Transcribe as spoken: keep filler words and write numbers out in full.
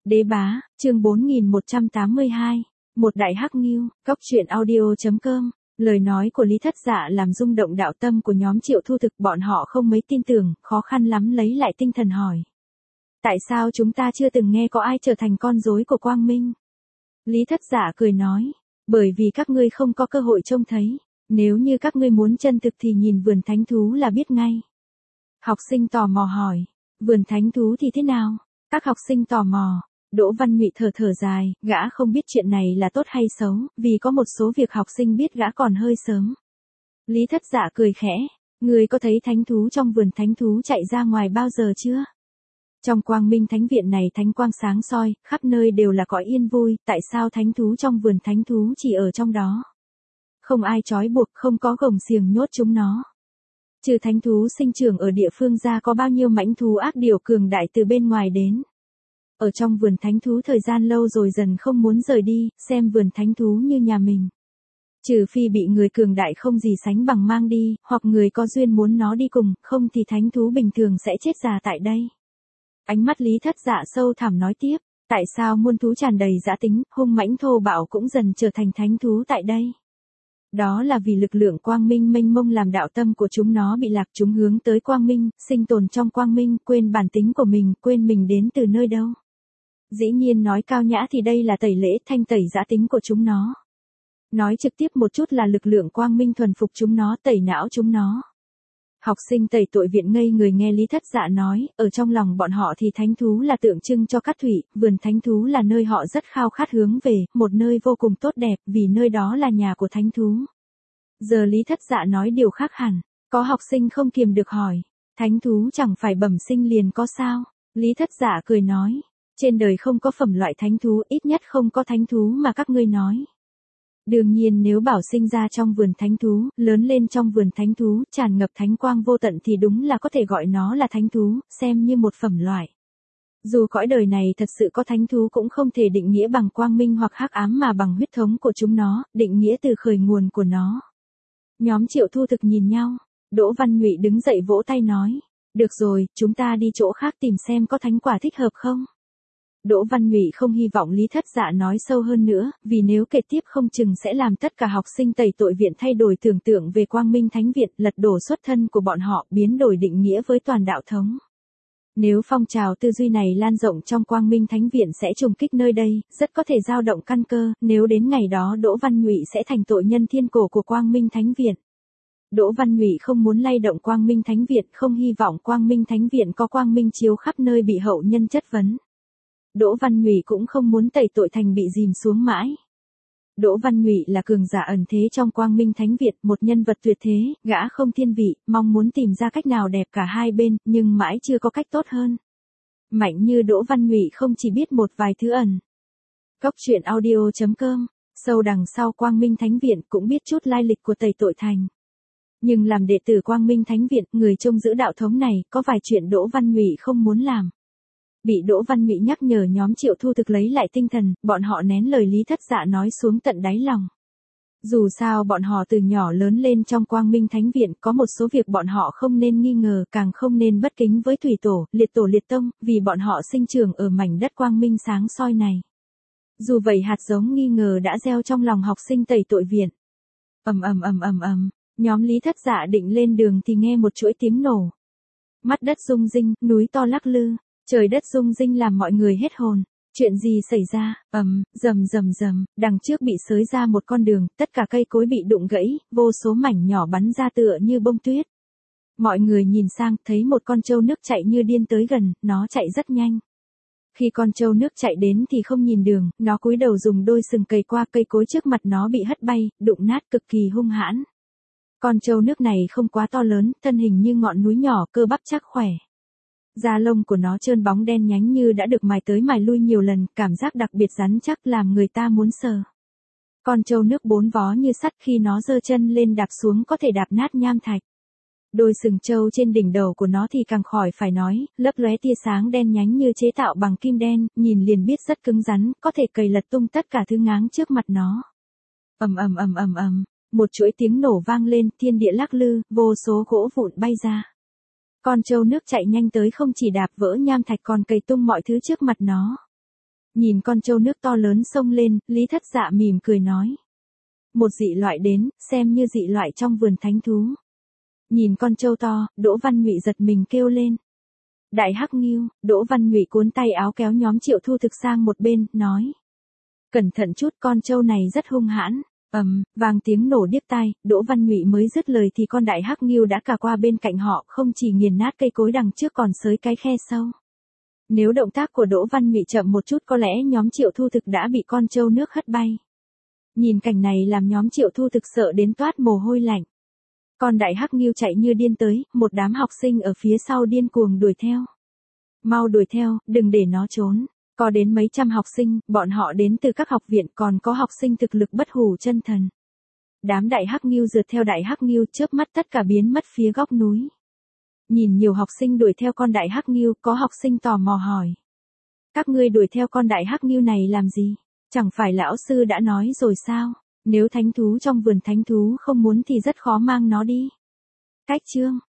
Đế bá, chương bốn nghìn một trăm tám mươi hai. Một đại hắc ngưu, cóc truyện audio.com. Lời nói của Lý Thất Dạ làm rung động đạo tâm của nhóm Triệu Thu Thực, bọn họ không mấy tin tưởng, khó khăn lắm lấy lại tinh thần hỏi. Tại sao chúng ta chưa từng nghe có ai trở thành con rối của Quang Minh? Lý Thất Dạ cười nói, bởi vì các ngươi không có cơ hội trông thấy, nếu như các ngươi muốn chân thực thì nhìn vườn thánh thú là biết ngay. Học sinh tò mò hỏi, vườn thánh thú thì thế nào? Các học sinh tò mò. Đỗ Văn Nhụy thở thở dài, gã không biết chuyện này là tốt hay xấu, vì có một số việc học sinh biết gã còn hơi sớm. Lý Thất Dạ cười khẽ, ngươi có thấy thánh thú trong vườn thánh thú chạy ra ngoài bao giờ chưa? Trong Quang Minh Thánh Viện này thánh quang sáng soi, khắp nơi đều là cõi yên vui, tại sao thánh thú trong vườn thánh thú chỉ ở trong đó? Không ai trói buộc, không có gồng xiềng nhốt chúng nó. Trừ thánh thú sinh trưởng ở địa phương ra có bao nhiêu mãnh thú ác điều cường đại từ bên ngoài đến. Ở trong vườn thánh thú thời gian lâu rồi dần không muốn rời đi, xem vườn thánh thú như nhà mình. Trừ phi bị người cường đại không gì sánh bằng mang đi, hoặc người có duyên muốn nó đi cùng, không thì thánh thú bình thường sẽ chết già tại đây. Ánh mắt Lý Thất Dạ sâu thẳm nói tiếp, tại sao muôn thú tràn đầy dã tính, hung mãnh thô bạo cũng dần trở thành thánh thú tại đây? Đó là vì lực lượng quang minh mênh mông làm đạo tâm của chúng nó bị lạc, chúng hướng tới quang minh, sinh tồn trong quang minh, quên bản tính của mình, quên mình đến từ nơi đâu. Dĩ nhiên nói cao nhã thì đây là tẩy lễ, thanh tẩy dã tính của chúng nó. Nói trực tiếp một chút là lực lượng quang minh thuần phục chúng nó, tẩy não chúng nó. Học sinh tẩy tội viện ngây người nghe Lý Thất Dạ nói, ở trong lòng bọn họ thì thánh thú là tượng trưng cho cát thủy, vườn thánh thú là nơi họ rất khao khát hướng về, một nơi vô cùng tốt đẹp, vì nơi đó là nhà của thánh thú. Giờ Lý Thất Dạ nói điều khác hẳn, có học sinh không kiềm được hỏi, thánh thú chẳng phải bẩm sinh liền có sao? Lý Thất Dạ cười nói, trên đời không có phẩm loại thánh thú, ít nhất không có thánh thú mà các ngươi nói. Đương nhiên nếu bảo sinh ra trong vườn thánh thú, lớn lên trong vườn thánh thú, tràn ngập thánh quang vô tận thì đúng là có thể gọi nó là thánh thú, xem như một phẩm loại. Dù cõi đời này thật sự có thánh thú cũng không thể định nghĩa bằng quang minh hoặc hắc ám mà bằng huyết thống của chúng nó, định nghĩa từ khởi nguồn của nó. Nhóm Triệu Thu Thực nhìn nhau, Đỗ Văn Nhụy đứng dậy vỗ tay nói, được rồi, chúng ta đi chỗ khác tìm xem có thánh quả thích hợp không? Đỗ Văn Nhụy không hy vọng Lý Thất Dạ nói sâu hơn nữa, vì nếu kể tiếp không chừng sẽ làm tất cả học sinh tẩy tội viện thay đổi tưởng tượng về Quang Minh Thánh Viện, lật đổ xuất thân của bọn họ, biến đổi định nghĩa với toàn đạo thống. Nếu phong trào tư duy này lan rộng trong Quang Minh Thánh Viện sẽ trùng kích nơi đây, rất có thể dao động căn cơ, nếu đến ngày đó Đỗ Văn Nhụy sẽ thành tội nhân thiên cổ của Quang Minh Thánh Viện. Đỗ Văn Nhụy không muốn lay động Quang Minh Thánh Viện, không hy vọng Quang Minh Thánh Viện có quang minh chiếu khắp nơi bị hậu nhân chất vấn. Đỗ Văn Nhụy cũng không muốn tẩy tội thành bị dìm xuống mãi. Đỗ Văn Nhụy là cường giả ẩn thế trong Quang Minh Thánh Viện, một nhân vật tuyệt thế, gã không thiên vị, mong muốn tìm ra cách nào đẹp cả hai bên, nhưng mãi chưa có cách tốt hơn. Mạnh như Đỗ Văn Nhụy không chỉ biết một vài thứ ẩn. Cóc truyện audio.com, sâu đằng sau Quang Minh Thánh Viện cũng biết chút lai lịch của tẩy tội thành. Nhưng làm đệ tử Quang Minh Thánh Viện, người trông giữ đạo thống này, có vài chuyện Đỗ Văn Nhụy không muốn làm. Bị Đỗ Văn Nhụy nhắc nhở nhóm Triệu Thu Thực lấy lại tinh thần, bọn họ nén lời Lý Thất Dạ nói xuống tận đáy lòng. Dù sao bọn họ từ nhỏ lớn lên trong Quang Minh Thánh Viện, có một số việc bọn họ không nên nghi ngờ, càng không nên bất kính với thủy tổ, liệt tổ liệt tông, vì bọn họ sinh trưởng ở mảnh đất Quang Minh sáng soi này. Dù vậy hạt giống nghi ngờ đã gieo trong lòng học sinh tẩy tội viện. Ầm ầm ầm ầm ầm, nhóm Lý Thất Dạ định lên đường thì nghe một chuỗi tiếng nổ. Mắt đất rung rinh, núi to lắc lư. Trời đất rung rinh làm mọi người hết hồn. Chuyện gì xảy ra? Ầm, rầm rầm rầm, đằng trước bị xới ra một con đường, tất cả cây cối bị đụng gãy, vô số mảnh nhỏ bắn ra tựa như bông tuyết. Mọi người nhìn sang, thấy một con trâu nước chạy như điên tới gần, nó chạy rất nhanh. Khi con trâu nước chạy đến thì không nhìn đường, nó cúi đầu dùng đôi sừng cày qua cây cối trước mặt nó bị hất bay, đụng nát cực kỳ hung hãn. Con trâu nước này không quá to lớn, thân hình như ngọn núi nhỏ, cơ bắp chắc khỏe. Da lông của nó trơn bóng đen nhánh như đã được mài tới mài lui nhiều lần, cảm giác đặc biệt rắn chắc làm người ta muốn sờ. Con trâu nước bốn vó như sắt, khi nó giơ chân lên đạp xuống có thể đạp nát nham thạch. Đôi sừng trâu trên đỉnh đầu của nó thì càng khỏi phải nói, lấp lóe tia sáng đen nhánh như chế tạo bằng kim đen, nhìn liền biết rất cứng rắn, có thể cày lật tung tất cả thứ ngáng trước mặt nó. Ầm ầm ầm ầm ầm, một chuỗi tiếng nổ vang lên, thiên địa lắc lư, vô số gỗ vụn bay ra. Con trâu nước chạy nhanh tới không chỉ đạp vỡ nham thạch còn cày tung mọi thứ trước mặt nó. Nhìn con trâu nước to lớn xông lên, Lý Thất Dạ mỉm cười nói. Một dị loại đến, xem như dị loại trong vườn thánh thú. Nhìn con trâu to, Đỗ Văn Nhụy giật mình kêu lên. Đại hắc ngưu, Đỗ Văn Nhụy cuốn tay áo kéo nhóm Triệu Thu Thực sang một bên, nói. Cẩn thận chút, con trâu này rất hung hãn. Ầm, vang tiếng nổ điếc tai, Đỗ Văn Nhụy mới dứt lời thì con đại hắc ngưu đã cả qua bên cạnh họ, không chỉ nghiền nát cây cối đằng trước còn xới cái khe sâu. Nếu động tác của Đỗ Văn Nhụy chậm một chút có lẽ nhóm Triệu Thu Thực đã bị con trâu nước hất bay. Nhìn cảnh này làm nhóm Triệu Thu Thực sợ đến toát mồ hôi lạnh. Con đại hắc ngưu chạy như điên tới, một đám học sinh ở phía sau điên cuồng đuổi theo. Mau đuổi theo, đừng để nó trốn. Có đến mấy trăm học sinh, bọn họ đến từ các học viện, còn có học sinh thực lực bất hủ chân thần. Đám đại hắc ngưu rượt theo đại hắc ngưu, chớp mắt tất cả biến mất phía góc núi. Nhìn nhiều học sinh đuổi theo con đại hắc ngưu, có học sinh tò mò hỏi. Các ngươi đuổi theo con đại hắc ngưu này làm gì? Chẳng phải lão sư đã nói rồi sao? Nếu thánh thú trong vườn thánh thú không muốn thì rất khó mang nó đi. Cách chương